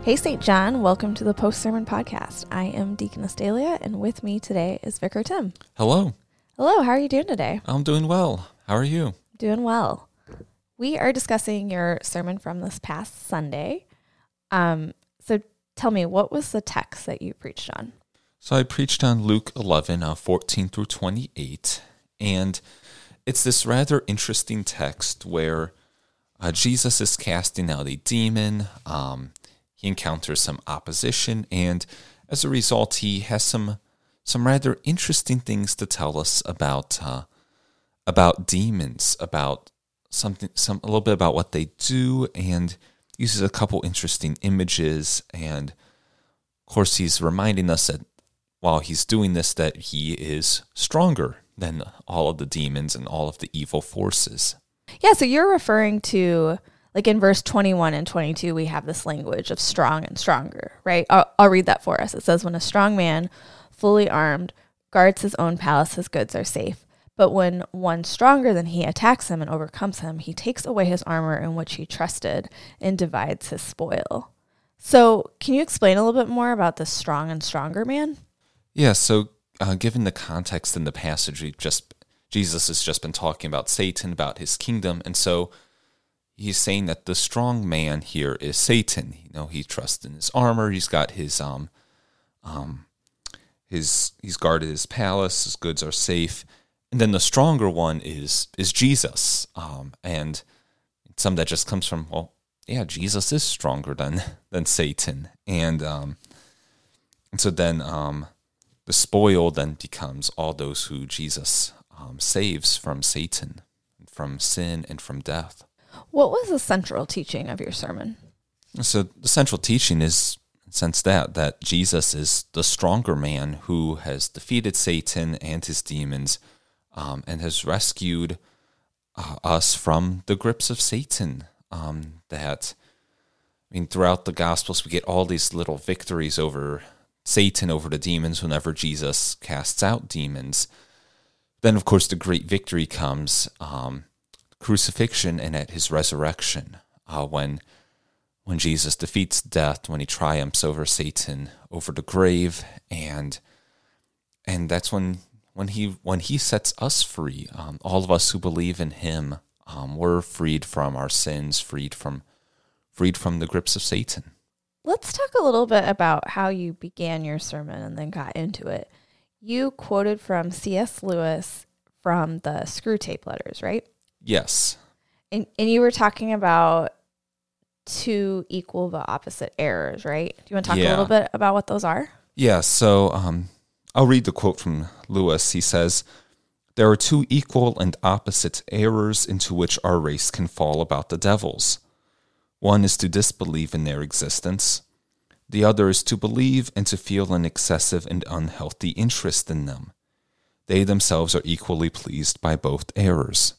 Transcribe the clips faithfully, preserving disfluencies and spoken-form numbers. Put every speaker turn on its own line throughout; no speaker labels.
Hey, Saint John, welcome to the Post Sermon Podcast. I am Deaconess Dahlia, and with me today is Vicar Tim.
Hello.
Hello, how are you doing today?
I'm doing well. How are you?
Doing well. We are discussing your sermon from this past Sunday. Um, so tell me, what was the text that you preached on?
So I preached on Luke eleven, uh, fourteen through twenty-eight, and it's this rather interesting text where uh, Jesus is casting out a demon. Um, he encounters some opposition, and as a result, he has some some rather interesting things to tell us about uh, about demons, about something, some a little bit about what they do, and uses a couple interesting images. And of course, he's reminding us that while he's doing this, that he is stronger than all of the demons and all of the evil forces.
Yeah, so you're referring to, like in verse twenty-one and twenty-two, we have this language of strong and stronger, right? I'll, I'll read that for us. It says, when a strong man, fully armed, guards his own palace, his goods are safe. But when one stronger than he attacks him and overcomes him, he takes away his armor in which he trusted and divides his spoil. So can you explain a little bit more about this strong and stronger man?
Yeah, so uh, given the context in the passage, we just Jesus has just been talking about Satan, about his kingdom, and so he's saying that the strong man here is Satan. You know, he trusts in his armor. He's got his um, um, his he's guarded his palace. His goods are safe. And then the stronger one is is Jesus. Um, and some that just comes from, well, yeah, Jesus is stronger than than Satan. And um, and so then um, the spoil then becomes all those who Jesus um, saves from Satan, from sin, and from death.
What was the central teaching of your sermon?
So the central teaching is, in a sense, that, that Jesus is the stronger man who has defeated Satan and his demons um, and has rescued uh, us from the grips of Satan. Um, that, I mean, throughout the Gospels, we get all these little victories over Satan, over the demons, whenever Jesus casts out demons. Then, of course, the great victory comes um crucifixion and at his resurrection, uh, when when Jesus defeats death, when he triumphs over Satan, over the grave, and and that's when when he when he sets us free. Um, all of us who believe in him, um, we're freed from our sins, freed from freed from the grips of Satan.
Let's talk a little bit about how you began your sermon and then got into it. You quoted from C S Lewis from the Screwtape Letters, right?
Yes.
And and you were talking about two equal but opposite errors, right? Do you want to talk
yeah.
a little bit about what those are?
Yeah, so um, I'll read the quote from Lewis. He says, "There are two equal and opposite errors into which our race can fall about the devils. One is to disbelieve in their existence. The other is to believe and to feel an excessive and unhealthy interest in them. They themselves are equally pleased by both errors."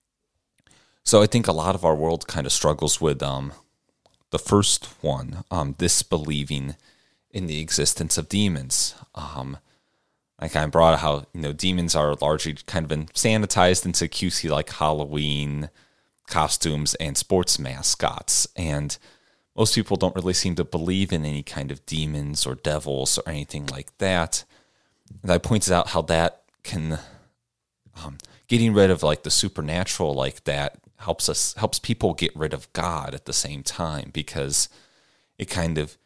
So I think a lot of our world kind of struggles with um, the first one, um, disbelieving in the existence of demons. Um, I kind of brought out how, you know, demons are largely kind of been sanitized into cutesy like Halloween costumes and sports mascots, and most people don't really seem to believe in any kind of demons or devils or anything like that. And I pointed out how that can, um, getting rid of like the supernatural like that helps us helps people get rid of God at the same time, because it kind of,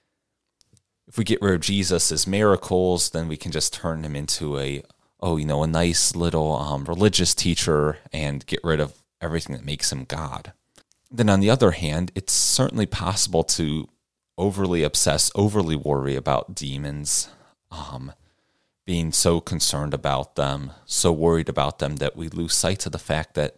if we get rid of Jesus' miracles, then we can just turn him into a oh you know a nice little um, religious teacher and get rid of everything that makes him God. Then on the other hand, it's certainly possible to overly obsess, overly worry about demons, um, being so concerned about them, so worried about them that we lose sight of the fact that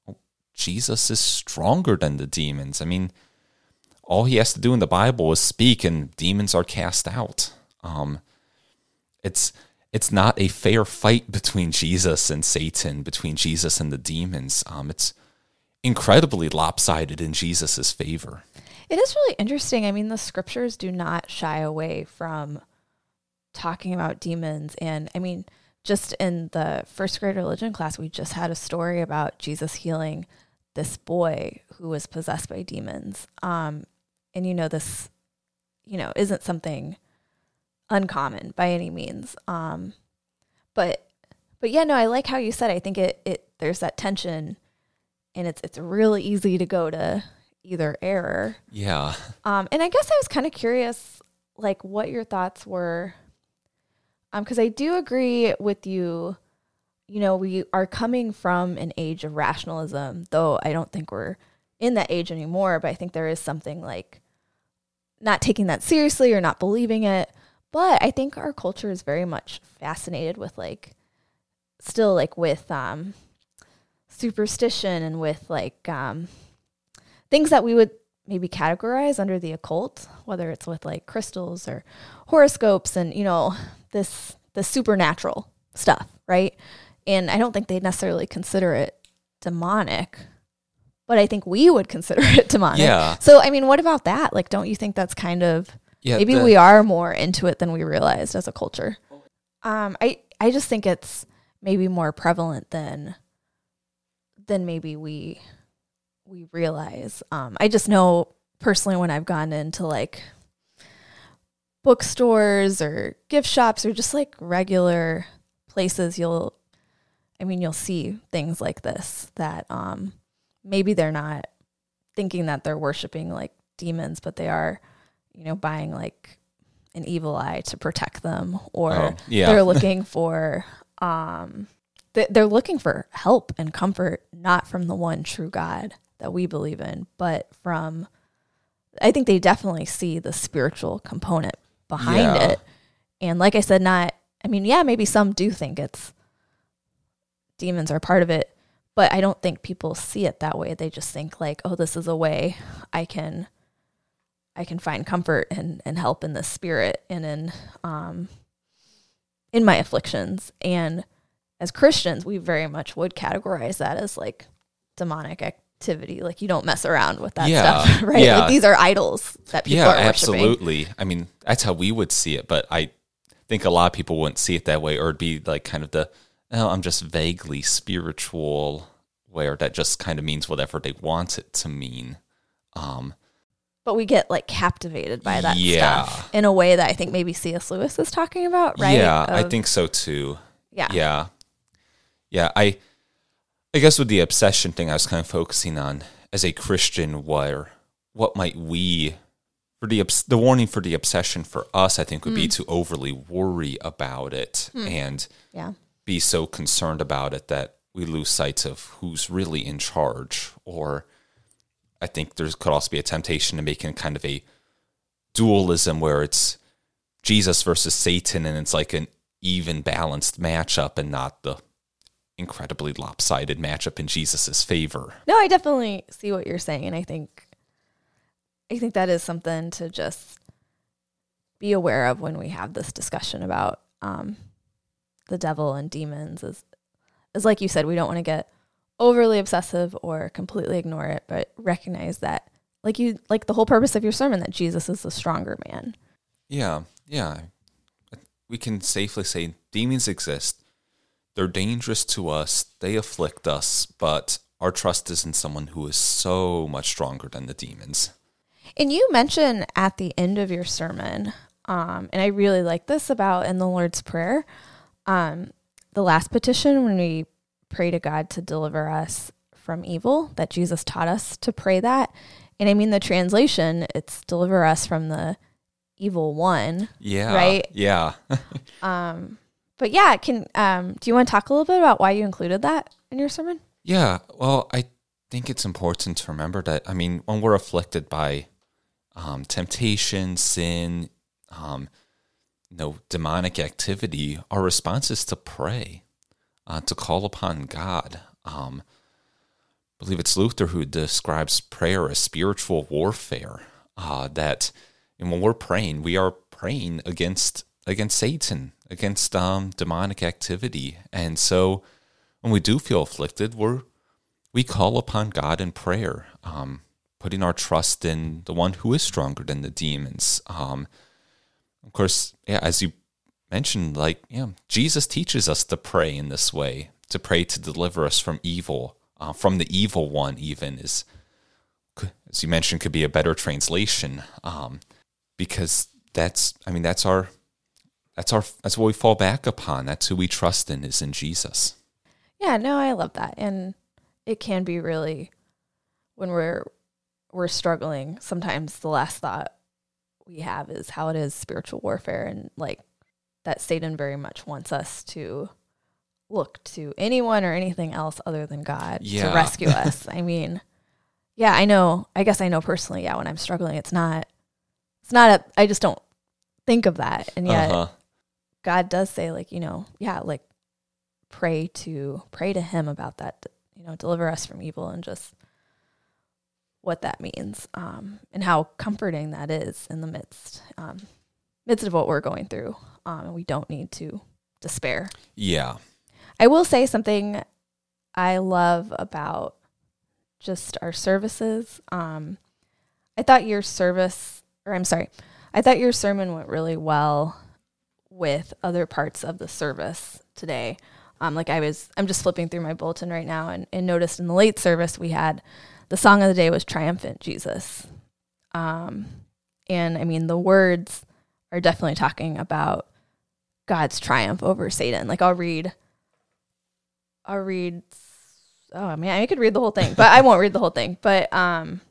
Jesus is stronger than the demons. I mean, all he has to do in the Bible is speak and demons are cast out. Um, it's it's not a fair fight between Jesus and Satan, between Jesus and the demons. Um, it's incredibly lopsided in Jesus' favor.
It is really interesting. I mean, the scriptures do not shy away from talking about demons. And I mean, just in the first grade religion class, we just had a story about Jesus healing this boy who was possessed by demons. Um, and you know, this you know, isn't something uncommon by any means. Um, but, but yeah, no, I like how you said, I think it, it, there's that tension, and it's, it's really easy to go to either error.
Yeah.
Um, and I guess I was kind of curious, like, what your thoughts were, um, because I do agree with you. You know, we are coming from an age of rationalism, though I don't think we're in that age anymore. But I think there is something like not taking that seriously or not believing it. But I think our culture is very much fascinated with like, still like with um, superstition and with like um, things that we would maybe categorize under the occult, whether it's with like crystals or horoscopes and, you know, this, the supernatural stuff, right? And I don't think they'd necessarily consider it demonic, but I think we would consider it demonic.
Yeah.
So, I mean, what about that? Like, don't you think that's kind of,
yeah,
maybe
the,
we are more into it than we realized as a culture? Um, I, I just think it's maybe more prevalent than, than maybe we, we realize. Um, I just know personally when I've gone into like bookstores or gift shops or just like regular places, you'll, I mean, you'll see things like this that um, maybe they're not thinking that they're worshiping like demons, but they are, you know, buying like an evil eye to protect them, or
oh, yeah.
they're looking for, um, th- they're looking for help and comfort, not from the one true God that we believe in, but from, I think they definitely see the spiritual component behind
yeah.
it. And like I said, not, I mean, yeah, maybe some do think it's, demons are part of it, but I don't think people see it that way. They just think like, oh, this is a way I can, I can find comfort and, and help in the spirit and in, um, in my afflictions. And as Christians, we very much would categorize that as like demonic activity. Like you don't mess around with that
yeah.
stuff, right?
Yeah.
Like these are idols that people
yeah,
are worshiping.
absolutely. I mean, that's how we would see it, but I think a lot of people wouldn't see it that way, or it'd be like kind of the, oh, I'm just vaguely spiritual, where that just kind of means whatever they want it to mean. Um,
but we get like captivated by that
yeah.
stuff in a way that I think maybe C S Lewis is talking about, right?
Yeah,
of,
I think so too.
Yeah.
Yeah. Yeah, I I guess with the obsession thing, I was kind of focusing on as a Christian, where what might we, for the the warning for the obsession for us, I think would mm. be to overly worry about it mm. and
yeah.
be so concerned about it that we lose sight of who's really in charge. Or I think there could also be a temptation to making kind of a dualism where it's Jesus versus Satan, and it's like an even balanced matchup and not the incredibly lopsided matchup in Jesus's favor.
No, I definitely see what you're saying, and I think I think that is something to just be aware of when we have this discussion about um, the devil and demons. Is is like you said, we don't want to get overly obsessive or completely ignore it, but recognize that, like you, like the whole purpose of your sermon, that Jesus is the stronger man.
Yeah, yeah. We can safely say demons exist. They're dangerous to us. They afflict us, but our trust is in someone who is so much stronger than the demons.
And you mentioned at the end of your sermon, um, and I really like this about in the Lord's Prayer, um, the last petition when we pray to God to deliver us from evil, that Jesus taught us to pray that. And I mean, the translation, it's deliver us from the evil one.
Yeah.
Right?
Yeah.
um, but yeah, can um, do you want to talk a little bit about why you included that in your sermon?
Yeah. Well, I think it's important to remember that, I mean, when we're afflicted by um, temptation, sin, um, you know, demonic activity, our response is to pray, uh, to call upon God. Um, I believe it's Luther who describes prayer as spiritual warfare, uh, that and when we're praying, we are praying against against Satan, against um, demonic activity. And so when we do feel afflicted, we're we call upon God in prayer, um, putting our trust in the one who is stronger than the demons. Um, of course, yeah, as you mentioned, like yeah, Jesus teaches us to pray in this way, to pray to deliver us from evil, uh, from the evil one. Even is, as you mentioned, could be a better translation. Um, because that's, I mean, that's our, that's our, that's what we fall back upon. That's who we trust in, is in Jesus.
Yeah, no, I love that. And it can be really, when we're, we're struggling, sometimes the last thought we have is how it is spiritual warfare, and like that Satan very much wants us to look to anyone or anything else other than God
yeah.
to rescue us. I mean, yeah, I know, I guess I know personally, yeah, when I'm struggling, it's not, it's not a, I just don't think of that. And yet
uh-huh.
God does say, like, you know, yeah, like pray to, pray to him about that, you know, deliver us from evil, and just what that means, um, and how comforting that is in the midst, um, midst of what we're going through. Um, and we don't need to despair.
Yeah.
I will say something I love about just our services. Um, I thought your service, or I'm sorry, I thought your sermon went really well with other parts of the service today. Um, like I was, I'm just flipping through my bulletin right now, and, and noticed in the late service we had the song of the day was Triumphant Jesus. Um, and I mean, the words are definitely talking about God's triumph over Satan. Like I'll read, I'll read, oh man, I could read the whole thing, but I won't read the whole thing. But, um,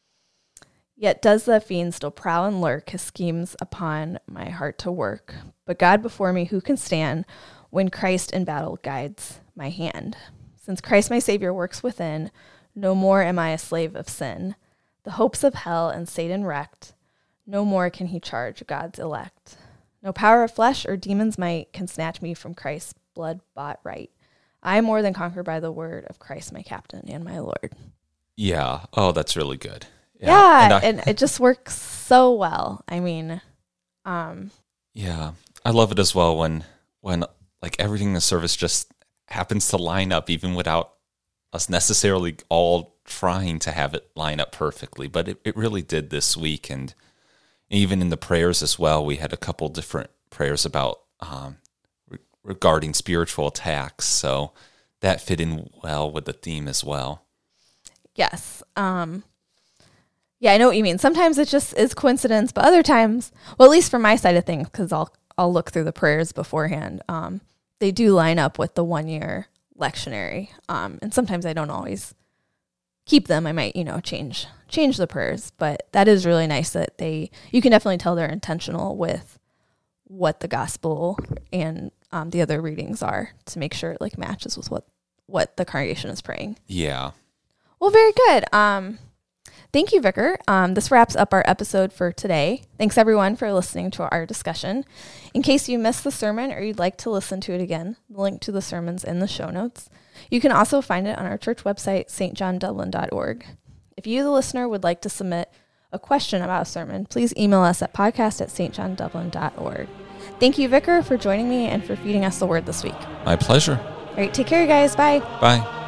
yet does the fiend still prowl and lurk, his schemes upon my heart to work. But God before me, who can stand when Christ in battle guides my hand? Since Christ my Savior works within, no more am I a slave of sin. The hopes of hell and Satan wrecked, no more can he charge God's elect. No power of flesh or demon's might can snatch me from Christ's blood-bought right. I am more than conquered by the word of Christ, my captain and my Lord.
Yeah. Oh, that's really good.
Yeah, yeah and,
I,
and it just works so well. I mean, um,
yeah, I love it as well when when like everything in the service just happens to line up, even without us necessarily all trying to have it line up perfectly. But it, it really did this week, and even in the prayers as well, we had a couple different prayers about um, re- regarding spiritual attacks. So that fit in well with the theme as well.
Yes. Um, yeah, I know what you mean. Sometimes it just is coincidence, but other times, well, at least from my side of things, because I'll I'll look through the prayers beforehand. Um, they do line up with the one year lectionary, um, and sometimes I don't always keep them. I might, you know, change change the prayers, but that is really nice that they. You can definitely tell they're intentional with what the gospel and um, the other readings are to make sure it like matches with what what the congregation is praying.
Yeah.
Well, very good. Um, thank you, Vicar. Um, this wraps up our episode for today. Thanks, everyone, for listening to our discussion. In case you missed the sermon or you'd like to listen to it again, the link to the sermon's in the show notes. You can also find it on our church website, s t john dublin dot org. If you, the listener, would like to submit a question about a sermon, please email us at podcast at s t john dublin dot org. Thank you, Vicar, for joining me and for feeding us the word this week.
My pleasure.
All right, take care, you guys. Bye.
Bye.